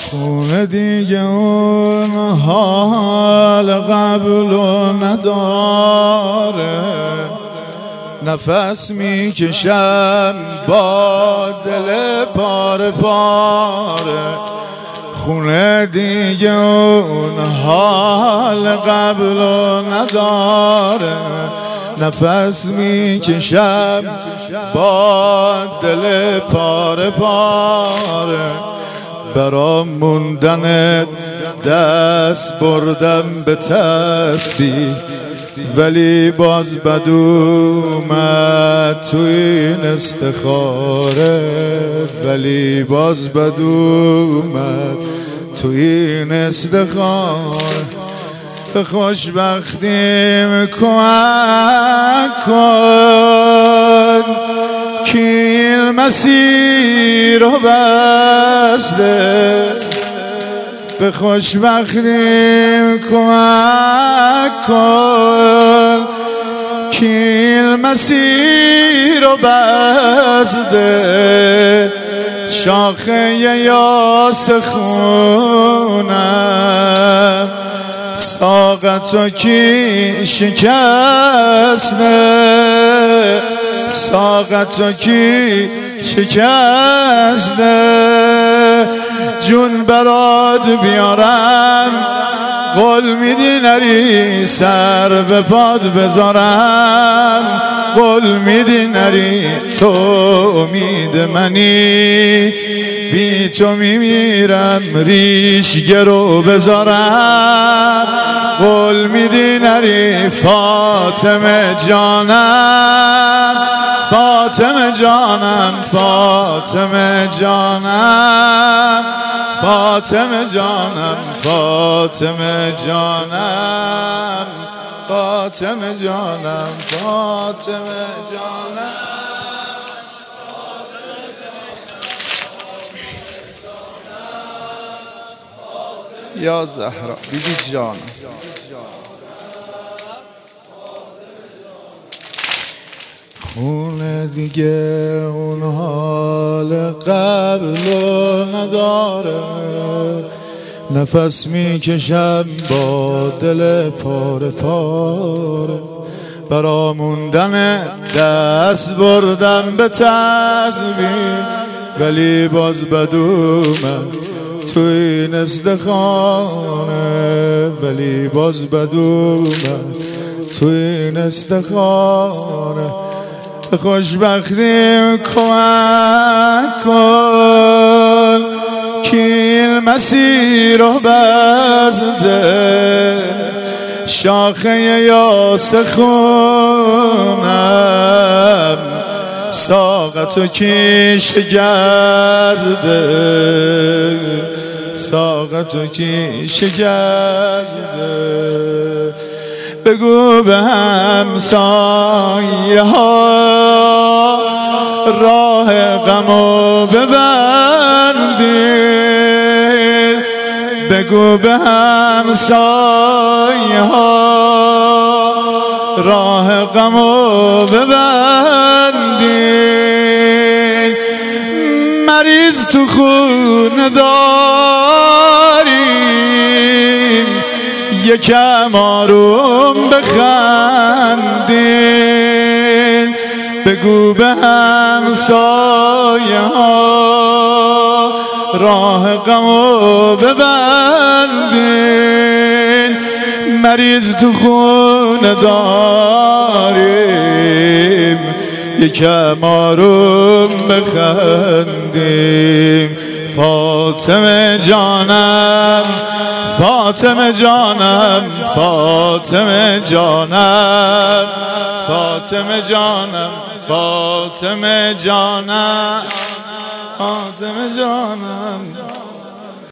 خونه دیگه اون حال قبلو نداره، نفس میکشم با دل پاره پاره. خونه دیگه اون حال قبلو نداره، نفس میکشم با دل پاره پاره. برام موندنت دست بردم به تسبیح، ولی باز بد اومد تو این استخاره، ولی باز بد اومد تو این استخاره. به خوشبختیم کمک کن که این مسیر رو بسته، به خوشبختیم کمک کن که این مسیر رو بسته. شاخه یاس خونم ساقتو کی شکسته، ساقتو کی شکسته. جون برات بیارم قول میدی نری، سر به پاد بذارم قول میدی نری. تو امید منی بی تو میمیرم، ریش گرو بذارم قول میدی نری. فاطمه جانم، فاطمه جانم، فاطمه جانم، فاطمه جانم، فاطمه جانم، فاطمه جانم، فاطمه جانم. یا زهرا بیبی جان، خونه دیگه اون حال قبلو نداره، نفس میکشم با دل پاره پاره. برا موندن دست بردم به تسبیح، ولی باز بد اومد تو این استخانه، ولی باز بد اومد تو این استخانه. به خوشبختیم کمک کن که این مسیر رو بسته. شاخه یاس خونم ساقتو کی شکسته، ساقتو کی شکسته. بگو به همسایه ها راه غمو ببندید، بگو به همسایه ها راه غمو ببندید. مریض تو خونه داریم، یکم آروم بخندین. بگو به همسایه ها راه غمو ببندین. مریض تو خونه داریم، یکم آروم بخندیم. فاطمه جانم، فاطمه جانم، فاطمه جانم، فاطمه جانم، فاطمه جانم، فاطمه جانم.